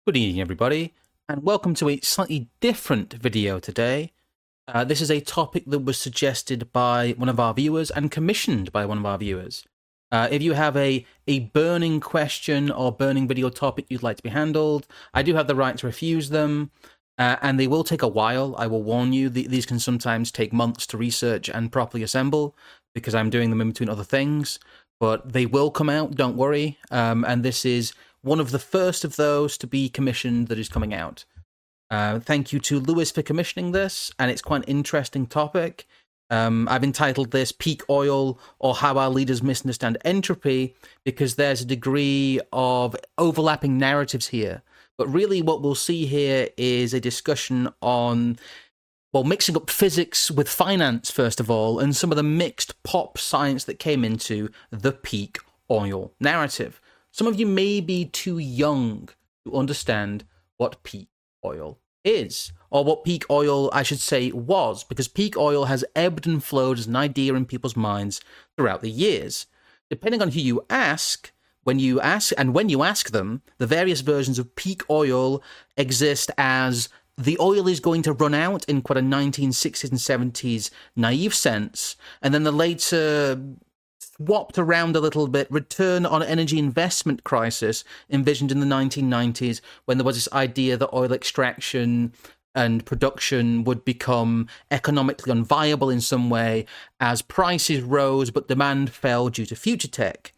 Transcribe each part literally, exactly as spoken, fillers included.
Good evening, everybody, and welcome to a slightly different video today. Uh, this is a topic that was suggested by one of our viewers and commissioned by one of our viewers. Uh, if you have a, a burning question or burning video topic you'd like to be handled, I do have the right to refuse them, uh, and they will take a while. I will warn you, the, these can sometimes take months to research and properly assemble, because I'm doing them in between other things, but they will come out, don't worry, um, and this is one of the first of those to be commissioned that is coming out. Uh, thank you to Lewis for commissioning this, and it's quite an interesting topic. Um, I've entitled this Peak Oil, or How Our Leaders Misunderstand Entropy, because there's a degree of overlapping narratives here. But really what we'll see here is a discussion on, well, mixing up physics with finance, first of all, and some of the mixed pop science that came into the peak oil narrative. Some of you may be too young to understand what peak oil is, or what peak oil, I should say, was, because peak oil has ebbed and flowed as an idea in people's minds throughout the years. Depending on who you ask, when you ask, and when you ask them, the various versions of peak oil exist as the oil is going to run out in quite a nineteen sixties and seventies naive sense, and then the later swapped around a little bit return on energy investment crisis envisioned in the nineteen nineties, when there was this idea that oil extraction and production would become economically unviable in some way as prices rose but demand fell due to future tech.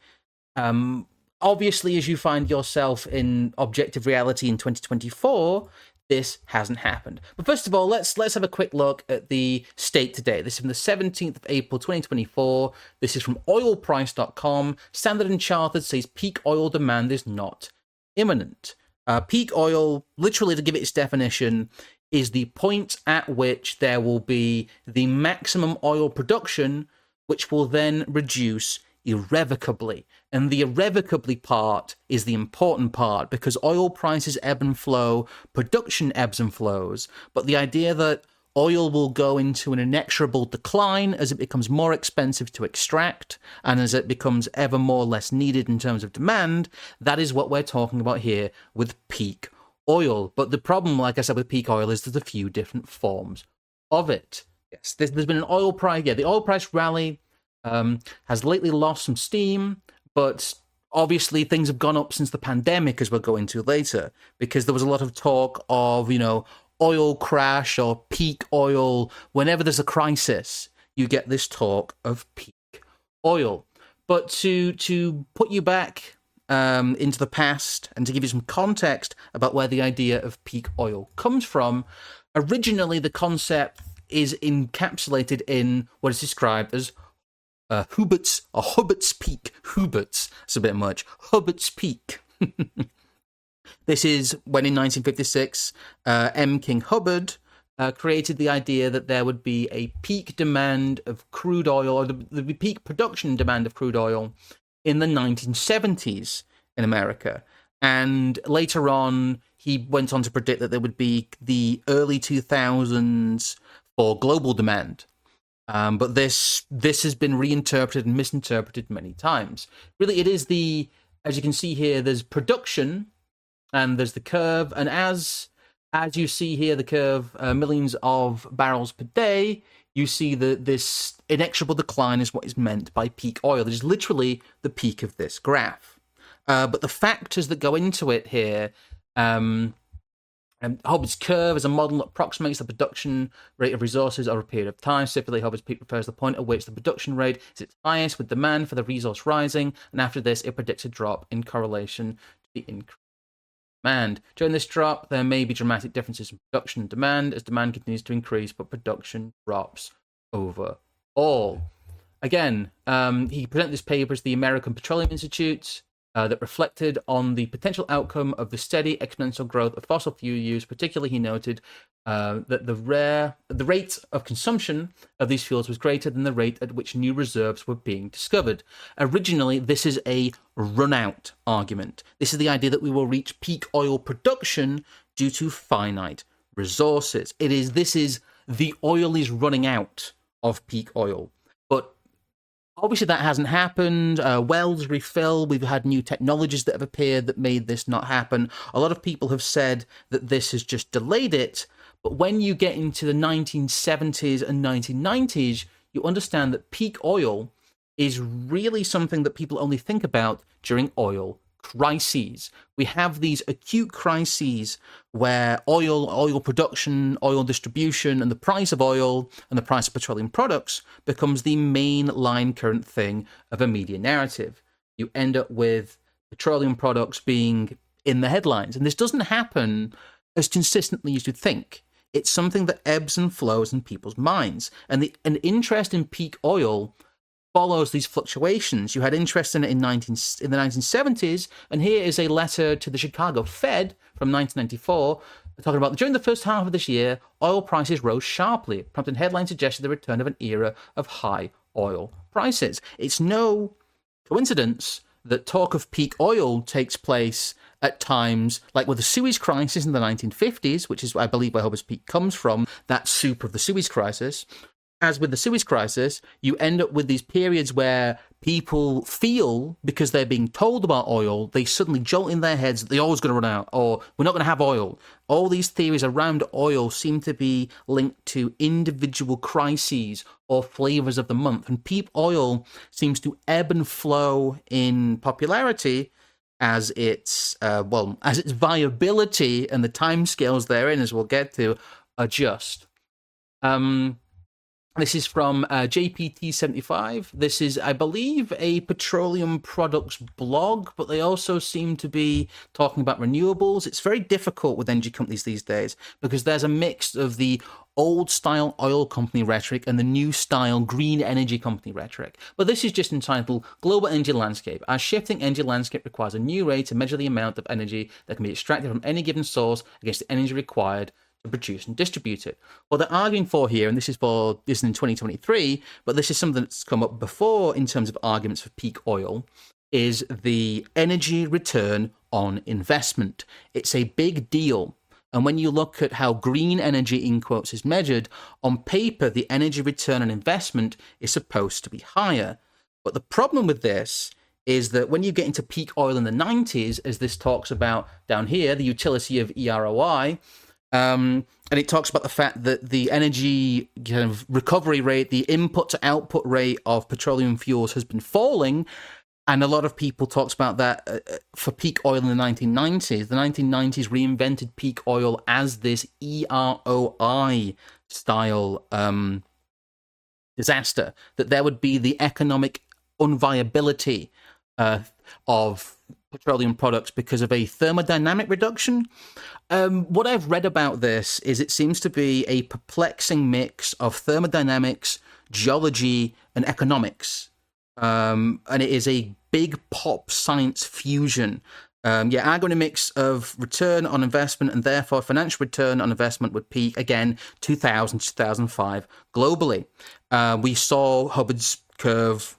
Um, obviously, as you find yourself in objective reality in twenty twenty-four, this hasn't happened. But first of all, let's let's have a quick look at the state today. This is from the seventeenth of April, twenty twenty-four. This is from oil price dot com. Standard and Chartered says peak oil demand is not imminent. Uh, peak oil, literally to give it its definition, is the point at which there will be the maximum oil production, which will then reduce irrevocably. And the irrevocably part is the important part, because oil prices ebb and flow, production ebbs and flows, but the idea that oil will go into an inexorable decline as it becomes more expensive to extract and as it becomes ever more less needed in terms of demand, that is what we're talking about here with peak oil. But the problem, like I said, with peak oil is there's a few different forms of it. Yes, there's, there's been an oil price, yeah, the oil price rally Um, has lately lost some steam, but obviously things have gone up since the pandemic, as we'll go into later, because there was a lot of talk of, you know, oil crash or peak oil. Whenever there's a crisis, you get this talk of peak oil. But to to put you back um, into the past and to give you some context about where the idea of peak oil comes from, originally the concept is encapsulated in what is described as Uh, Hubbert's, or Hubbert's Peak. Hubbert's, it's a bit much. Hubbert's Peak. This is when in nineteen fifty-six, uh, M. King Hubbard uh, created the idea that there would be a peak demand of crude oil, or the, the peak production demand of crude oil in the nineteen seventies in America. And later on, he went on to predict that there would be the early two thousands for global demand. Um, but this this has been reinterpreted and misinterpreted many times. Really, it is the, as you can see here, there's production, and there's the curve, and as as you see here, the curve, uh, millions of barrels per day, you see that this inexorable decline is what is meant by peak oil. It is literally the peak of this graph. Uh, but the factors that go into it here, um, And Hubbert's curve is a model that approximates the production rate of resources over a period of time. Specifically, Hubbert's peak refers to the point at which the production rate is its highest, with demand for the resource rising, and after this, it predicts a drop in correlation to the increase in demand. During this drop, there may be dramatic differences in production and demand as demand continues to increase, but production drops overall. Again, um, he presented this paper to the American Petroleum Institute, Uh, that reflected on the potential outcome of the steady exponential growth of fossil fuel use. Particularly, he noted uh, that the rare the rate of consumption of these fuels was greater than the rate at which new reserves were being discovered. Originally, this is a run-out argument. This is the idea that we will reach peak oil production due to finite resources. It is this is the oil is running out of peak oil. But Obviously, that hasn't happened. Uh, wells refill. We've had new technologies that have appeared that made this not happen. A lot of people have said that this has just delayed it. But when you get into the nineteen seventies and nineteen nineties, you understand that peak oil is really something that people only think about during oil crises. We have these acute crises where oil, oil production, oil distribution, and the price of oil and the price of petroleum products becomes the main line current thing of a media narrative. You end up with petroleum products being in the headlines. And this doesn't happen as consistently as you'd think. It's something that ebbs and flows in people's minds. And the an interest in peak oil follows these fluctuations. You had interest in it in, nineteen, in the nineteen seventies, and here is a letter to the Chicago Fed from nineteen ninety-four, talking about during the first half of this year, oil prices rose sharply, prompting headlines suggested the return of an era of high oil prices. It's no coincidence that talk of peak oil takes place at times like with the Suez Crisis in the nineteen fifties, which is, I believe, where Hubbard's Peak comes from, that soup of the Suez Crisis. As with the Suez Crisis, you end up with these periods where people feel, because they're being told about oil, they suddenly jolt in their heads that the oil's going to run out, or we're not going to have oil. All these theories around oil seem to be linked to individual crises or flavors of the month, and peak oil seems to ebb and flow in popularity as its, uh, well, as its viability and the timescales therein, as we'll get to, adjust. Um... This is from uh, J P T seventy-five. This is, I believe, a petroleum products blog, but they also seem to be talking about renewables. It's very difficult with energy companies these days because there's a mix of the old-style oil company rhetoric and the new-style green energy company rhetoric. But this is just entitled Global Energy Landscape. Our shifting energy landscape requires a new way to measure the amount of energy that can be extracted from any given source against the energy required to produce and distribute it. What they're arguing for here, and this is for this is in twenty twenty-three, but this is something that's come up before in terms of arguments for peak oil, is the energy return on investment. It's a big deal. And when you look at how green energy, in quotes, is measured, on paper, the energy return on investment is supposed to be higher. But the problem with this is that when you get into peak oil in the nineties, as this talks about down here, the utility of E R O I, Um, and it talks about the fact that the energy kind of recovery rate, the input to output rate of petroleum fuels has been falling. And a lot of people talks about that uh, for peak oil in the nineteen nineties. The nineteen nineties reinvented peak oil as this E R O I style um, disaster, that there would be the economic unviability uh, of petroleum products because of a thermodynamic reduction. Um, what I've read about this is it seems to be a perplexing mix of thermodynamics, geology, and economics. Um, and it is a big pop science fusion. Um, yeah, algorithmics of return on investment and therefore financial return on investment would peak again two thousand, two thousand five globally. Uh, we saw Hubbard's curve,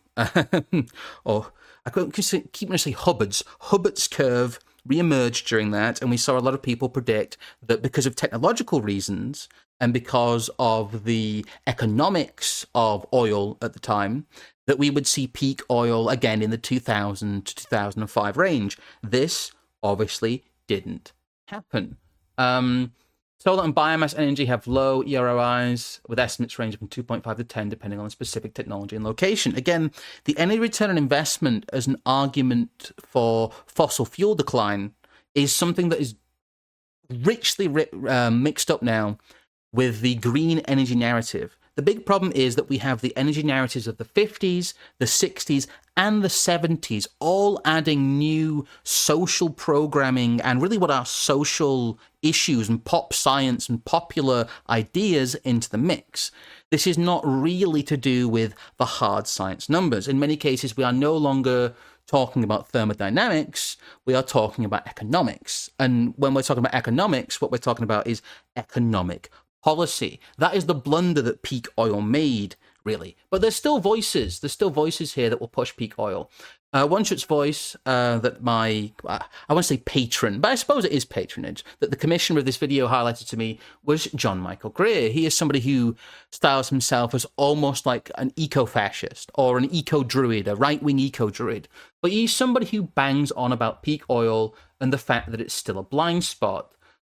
or I keep wanting to say Hubbard's, Hubbard's curve re-emerged during that, and we saw a lot of people predict that because of technological reasons and because of the economics of oil at the time, that we would see peak oil again in the two thousand to two thousand five range. This obviously didn't happen. Um, solar and biomass energy have low E R O Is, with estimates ranging from two point five to ten, depending on the specific technology and location. Again, the energy return on investment as an argument for fossil fuel decline is something that is richly uh, mixed up now with the green energy narrative. The big problem is that we have the energy narratives of the fifties, the sixties, and the seventies, all adding new social programming and really what are social issues and pop science and popular ideas into the mix. This is not really to do with the hard science numbers. In many cases, we are no longer talking about thermodynamics, we are talking about economics. And when we're talking about economics, what we're talking about is economic policy. That is the blunder that peak oil made, really. But there's still voices. There's still voices here that will push peak oil. Uh, One Schutz's voice, uh, that my, uh, I want to say patron, but I suppose it is patronage, that the commissioner of this video highlighted to me was John Michael Greer. He is somebody who styles himself as almost like an eco-fascist or an eco-druid, a right-wing eco-druid. But he's somebody who bangs on about peak oil and the fact that it's still a blind spot.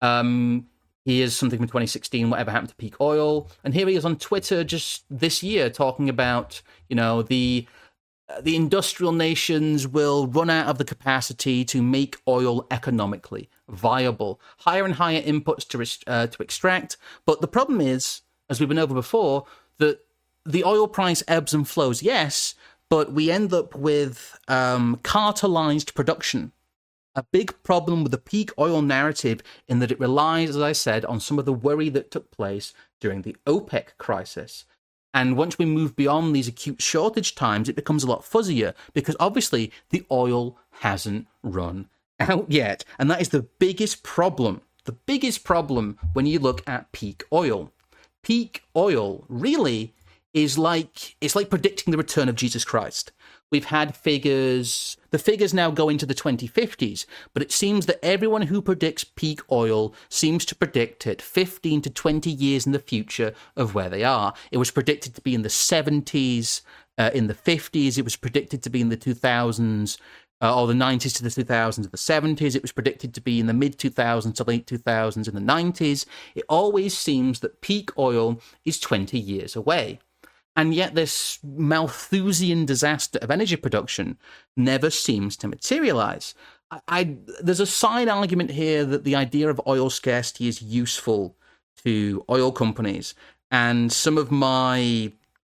Um, he is something from twenty sixteen, whatever happened to peak oil. And here he is on Twitter just this year talking about, you know, the... the industrial nations will run out of the capacity to make oil economically viable. Higher and higher inputs to uh, to extract. But the problem is, as we've been over before, that the oil price ebbs and flows, yes, but we end up with um, cartelized production. A big problem with the peak oil narrative in that it relies, as I said, on some of the worry that took place during the OPEC crisis. And once we move beyond these acute shortage times, it becomes a lot fuzzier because obviously the oil hasn't run out yet. And that is the biggest problem, the biggest problem when you look at peak oil. Peak oil really is like, it's like predicting the return of Jesus Christ. We've had figures, the figures now go into the twenty fifties, but it seems that everyone who predicts peak oil seems to predict it fifteen to twenty years in the future of where they are. It was predicted to be in the seventies, uh, in the fifties, it was predicted to be in the two thousands, uh, or the nineties to the two thousands, to the seventies, it was predicted to be in the mid two thousands to late two thousands, in the nineties. It always seems that peak oil is twenty years away. And yet this Malthusian disaster of energy production never seems to materialize. I, I, there's a side argument here that the idea of oil scarcity is useful to oil companies. And some of my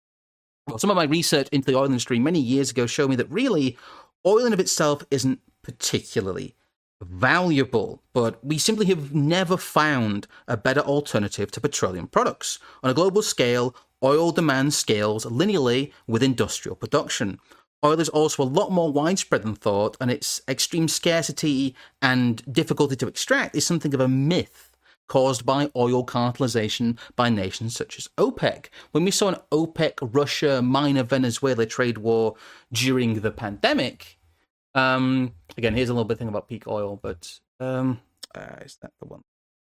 well, some of my research into the oil industry many years ago showed me that really oil in and of itself isn't particularly valuable, but we simply have never found a better alternative to petroleum products. On a global scale, oil demand scales linearly with industrial production. Oil is also a lot more widespread than thought, and its extreme scarcity and difficulty to extract is something of a myth caused by oil cartelization by nations such as OPEC. When we saw an OPEC, Russia, minor Venezuela trade war during the pandemic, um, again, here's a little bit thing about peak oil, but um, uh, is that the one?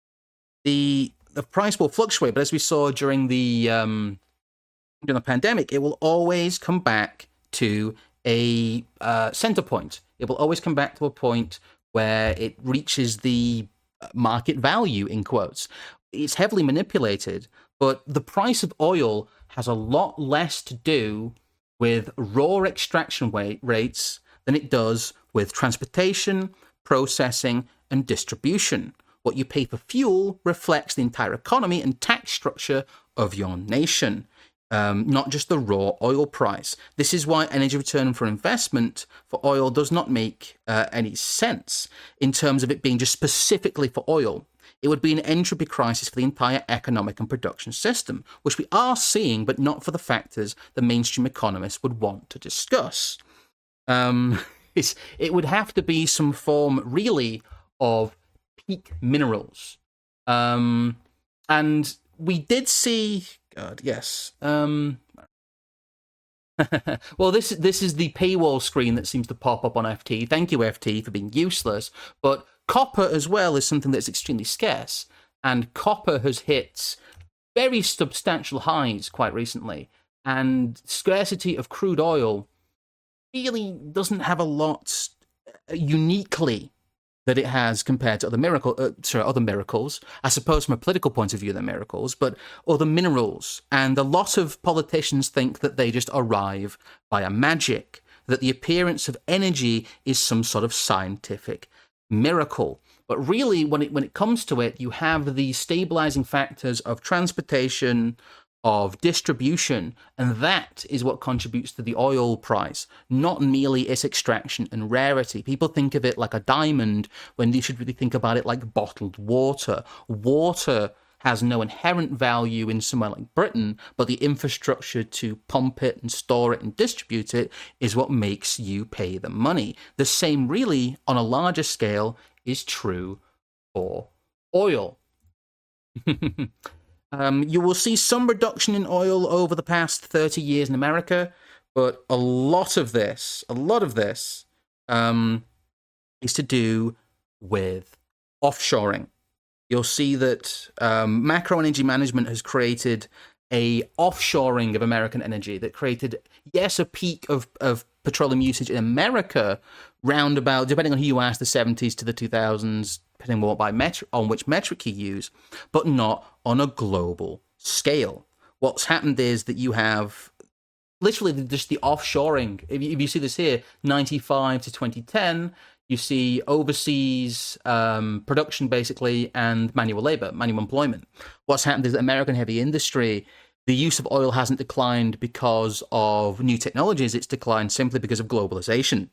The the price will fluctuate, but as we saw during the um, during the pandemic, it will always come back to a uh, center point. It will always come back to a point where it reaches the market value, in quotes. It's heavily manipulated, but the price of oil has a lot less to do with raw extraction rate, rates than it does with transportation, processing, and distribution. What you pay for fuel reflects the entire economy and tax structure of your nation, um, not just the raw oil price. This is why energy return for investment for oil does not make uh, any sense in terms of it being just specifically for oil. It would be an entropy crisis for the entire economic and production system, which we are seeing, but not for the factors the mainstream economists would want to discuss. Um, it's, it would have to be some form, really, of peak minerals. Um, and we did see... God, yes. Um, well, this, this is the paywall screen that seems to pop up on F T. Thank you, F T, for being useless. But copper as well is something that's extremely scarce. And copper has hit very substantial highs quite recently. And scarcity of crude oil really doesn't have a lot uniquely that it has compared to other miracle, uh, sorry, other miracles. I suppose from a political point of view, they're miracles, but other minerals. And a lot of politicians think that they just arrive via magic, that the appearance of energy is some sort of scientific miracle. But really, when it when it comes to it, you have the stabilizing factors of transportation, of distribution, and that is what contributes to the oil price, not merely its extraction and rarity. People think of it like a diamond when they should really think about it like bottled water. Water has no inherent value in somewhere like Britain, but the infrastructure to pump it and store it and distribute it is what makes you pay the money. The same really, on a larger scale, is true for oil. Um, you will see some reduction in oil over the past thirty years in America, But a lot of this, a lot of this, um, is to do with offshoring. You'll see that um, macro energy management has created a offshoring of American energy that created, yes, a peak of, of petroleum usage in America round about, depending on who you ask, the seventies to the two thousands, depending on, what by metri- on which metric you use, but not on a global scale. What's happened is that you have literally just the offshoring. If you, if you see this here, ninety-five to twenty ten, you see overseas um, production, basically, and manual labor, manual employment. What's happened is that American heavy industry, the use of oil hasn't declined because of new technologies. It's declined simply because of globalization.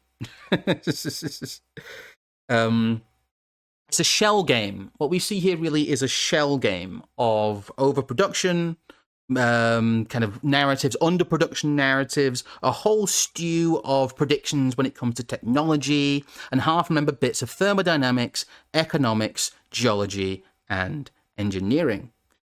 um, it's a shell game. What we see here really is a shell game of overproduction, um, kind of narratives, underproduction narratives, a whole stew of predictions when it comes to technology, and half-remembered bits of thermodynamics, economics, geology, and engineering.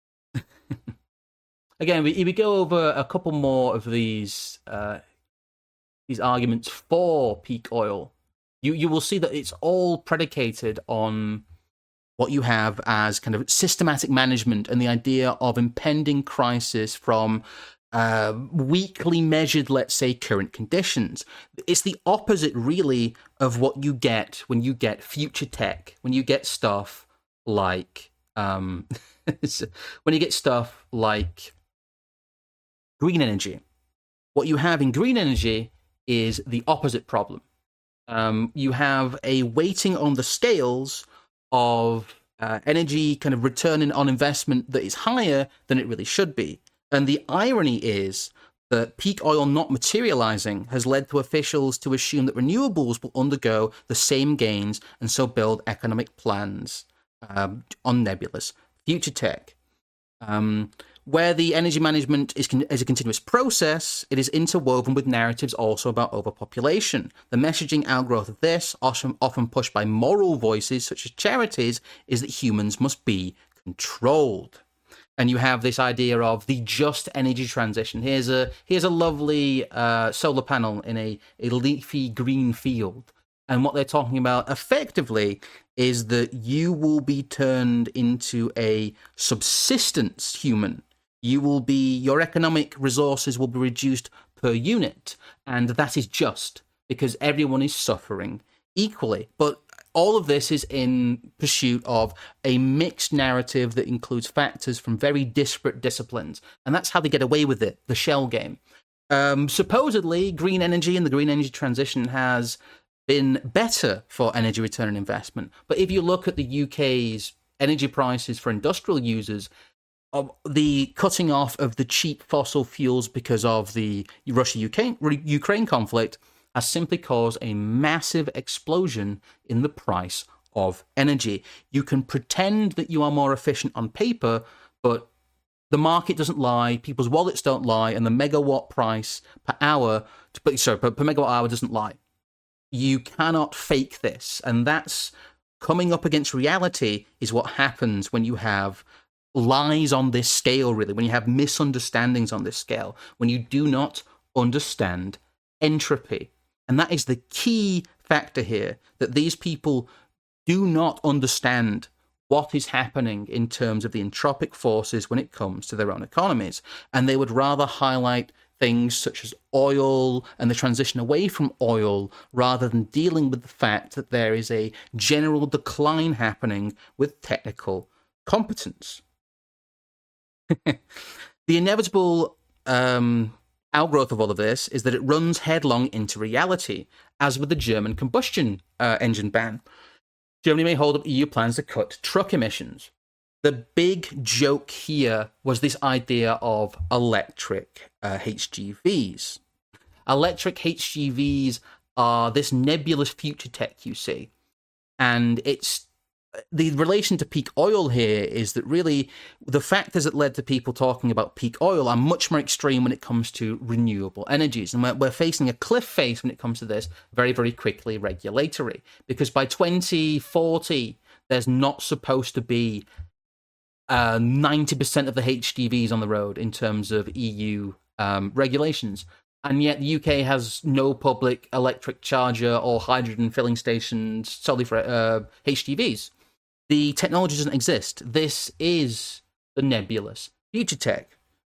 Again, we, we go over a couple more of these uh, these arguments for peak oil. You you will see that it's all predicated on what you have as kind of systematic management and the idea of impending crisis from uh, weakly measured, let's say, current conditions. It's the opposite, really, of what you get when you get future tech, when you get stuff like um, when you get stuff like green energy. What you have in green energy is the opposite problem. Um, you have a weighting on the scales of uh, energy kind of returning on investment that is higher than it really should be. And the irony is that peak oil not materializing has led to officials to assume that renewables will undergo the same gains and so build economic plans um, on nebulous future tech. Um, where the energy management is, con- is a continuous process, it is interwoven with narratives also about overpopulation. The messaging outgrowth of this, often, often pushed by moral voices such as charities, is that humans must be controlled. And you have this idea of the just energy transition. Here's a here's a lovely uh, solar panel in a, a leafy green field. And what they're talking about effectively is that you will be turned into a subsistence human. You will be, your economic resources will be reduced per unit. And that is just because everyone is suffering equally. But all of this is in pursuit of a mixed narrative that includes factors from very disparate disciplines. And that's how they get away with it, the shell game. Um, supposedly, green energy and the green energy transition has been better for energy return on investment. But if you look at the U K's energy prices for industrial users, of the cutting off of the cheap fossil fuels because of the Russia-Ukraine conflict has simply caused a massive explosion in the price of energy. You can pretend that you are more efficient on paper, but the market doesn't lie, people's wallets don't lie, and the megawatt price per hour, sorry, per, per megawatt hour doesn't lie. You cannot fake this, and that's coming up against reality is what happens when you have lies on this scale, really, when you have misunderstandings on this scale, when you do not understand entropy. And that is the key factor here, that these people do not understand what is happening in terms of the entropic forces when it comes to their own economies. And they would rather highlight things such as oil and the transition away from oil rather than dealing with the fact that there is a general decline happening with technical competence. The inevitable um, outgrowth of all of this is that it runs headlong into reality, as with the German combustion uh, engine ban. Germany may hold up E U plans to cut truck emissions. The big joke here was this idea of electric uh, H G Vs. Electric H G Vs are this nebulous future tech you see. And it's the relation to peak oil here is that really the factors that led to people talking about peak oil are much more extreme when it comes to renewable energies. And we're, we're facing a cliff face when it comes to this very, very quickly regulatory. Because by twenty forty, there's not supposed to be uh, ninety percent of the H G Vs on the road in terms of E U um, regulations. and yet the U K has no public electric charger or hydrogen filling stations solely for uh, H G Vs. The technology doesn't exist. This is the nebulous future tech.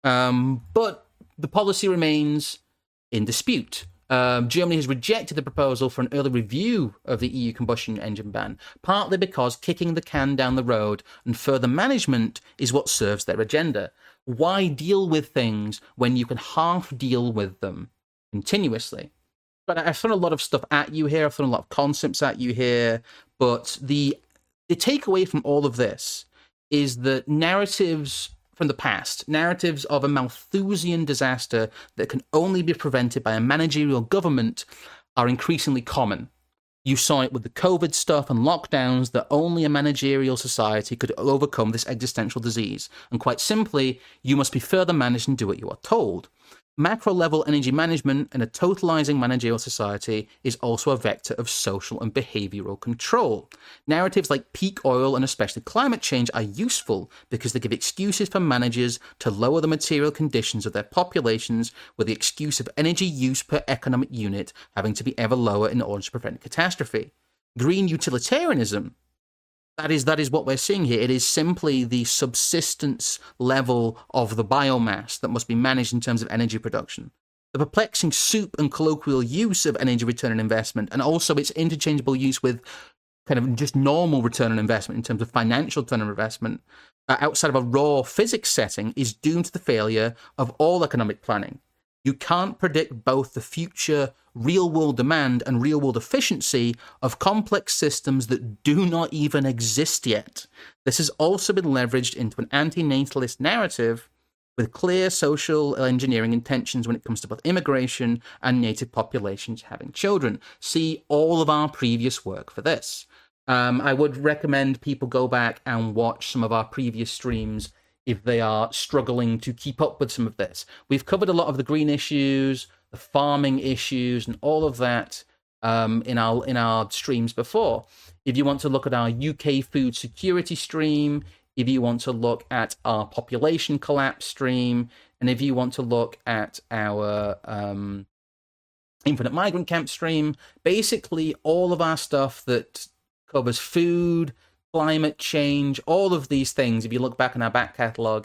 Um, but the policy remains in dispute. Um, Germany has rejected the proposal for an early review of the E U combustion engine ban, partly because kicking the can down the road and further management is what serves their agenda. Why deal with things when you can half deal with them continuously? But I've thrown a lot of stuff at you here. I've thrown a lot of concepts at you here. But the the takeaway from all of this is that narratives from the past, narratives of a Malthusian disaster that can only be prevented by a managerial government, are increasingly common. You saw it with the COVID stuff and lockdowns, that only a managerial society could overcome this existential disease. And quite simply, you must be further managed and do what you are told. Macro-level energy management in a totalizing managerial society is also a vector of social and behavioral control. Narratives like peak oil and especially climate change are useful because they give excuses for managers to lower the material conditions of their populations, with the excuse of energy use per economic unit having to be ever lower in order to prevent catastrophe. Green utilitarianism, That is, that is what we're seeing here. It is simply the subsistence level of the biomass that must be managed in terms of energy production. The perplexing soup and colloquial use of energy return on investment, and also its interchangeable use with kind of just normal return on investment in terms of financial return on investment, uh, outside of a raw physics setting, is doomed to the failure of all economic planning. You can't predict both the future real-world demand and real-world efficiency of complex systems that do not even exist yet. This has also been leveraged into an anti-natalist narrative with clear social engineering intentions when it comes to both immigration and native populations having children. See all of our previous work for this. Um, I would recommend people go back and watch some of our previous streams if they are struggling to keep up with some of this. We've covered a lot of the green issues, the farming issues, and all of that um, in our in our streams before. If you want to look at our U K food security stream, if you want to look at our population collapse stream, and if you want to look at our um, infinite migrant camp stream, basically all of our stuff that covers food, climate change, all of these things, if you look back in our back catalogue,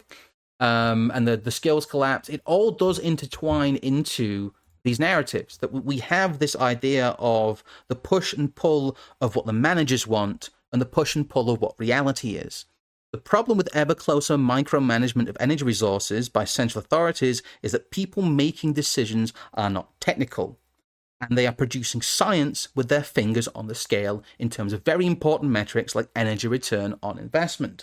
um, and the, the skills collapse, it all does intertwine into these narratives, that we have this idea of the push and pull of what the managers want and the push and pull of what reality is. The problem with ever closer micromanagement of energy resources by central authorities is that people making decisions are not technical, and they are producing science with their fingers on the scale in terms of very important metrics like energy return on investment.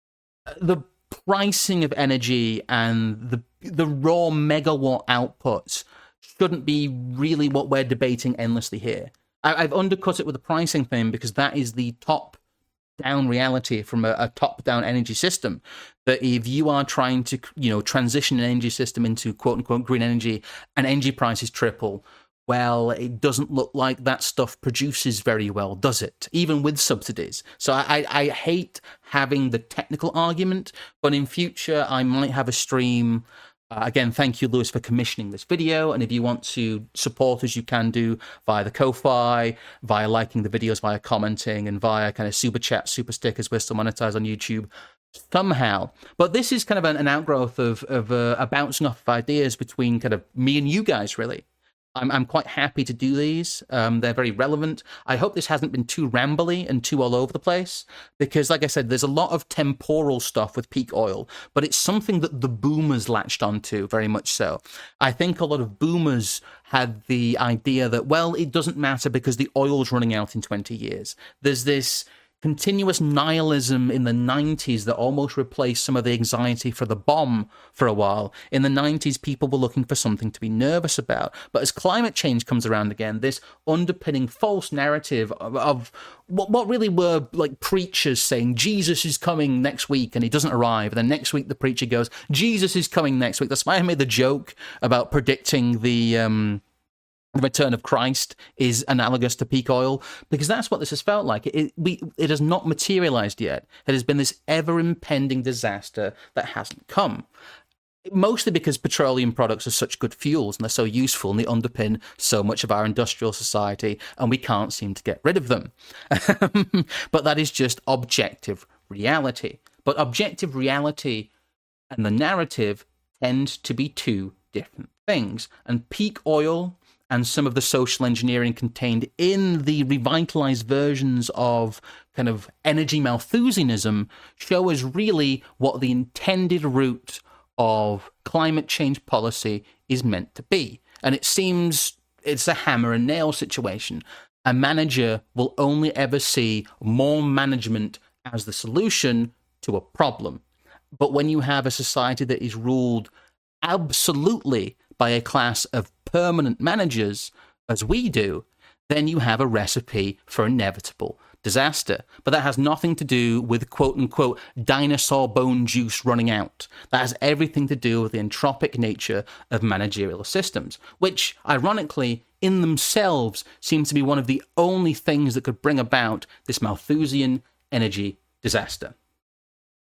The pricing of energy and the the raw megawatt outputs shouldn't be really what we're debating endlessly here. I, I've undercut it with the pricing thing because that is the top-down reality from a, a top-down energy system. That if you are trying to, you know, transition an energy system into quote-unquote green energy and energy prices triple, well, it doesn't look like that stuff produces very well, does it? Even with subsidies. So I, I hate having the technical argument, but in future I might have a stream. Uh, again, thank you, Lewis, for commissioning this video. And if you want to support us, you can do via the Ko-Fi, via liking the videos, via commenting, and via kind of super chat, super stickers. We're still monetized on YouTube somehow. But this is kind of an, an outgrowth of, of uh, a bouncing off of ideas between kind of me and you guys, really. I'm I'm quite happy to do these. Um, they're very relevant. I hope this hasn't been too rambly and too all over the place, because, like I said, there's a lot of temporal stuff with peak oil, but it's something that the boomers latched onto very much so. I think a lot of boomers had the idea that, well, it doesn't matter because the oil's running out in twenty years. There's this continuous nihilism in the nineties that almost replaced some of the anxiety for the bomb for a while. In the nineties, people were looking for something to be nervous about. But as climate change comes around again, this underpinning false narrative of, of what, what really were like preachers saying, Jesus is coming next week, and he doesn't arrive. And then next week, the preacher goes, Jesus is coming next week. That's why I made the joke about predicting the... Um, The return of Christ is analogous to peak oil, because that's what this has felt like. It, we, it has not materialized yet. It has been this ever-impending disaster that hasn't come. Mostly because petroleum products are such good fuels and they're so useful and they underpin so much of our industrial society, and we can't seem to get rid of them. But that is just objective reality. But objective reality and the narrative tend to be two different things. And peak oil and some of the social engineering contained in the revitalized versions of kind of energy Malthusianism show us really what the intended route of climate change policy is meant to be. And it seems it's a hammer and nail situation. A manager will only ever see more management as the solution to a problem. But when you have a society that is ruled absolutely by a class of permanent managers, as we do, then you have a recipe for inevitable disaster. But that has nothing to do with quote-unquote dinosaur bone juice running out. That has everything to do with the entropic nature of managerial systems, which, ironically, in themselves seem to be one of the only things that could bring about this Malthusian energy disaster.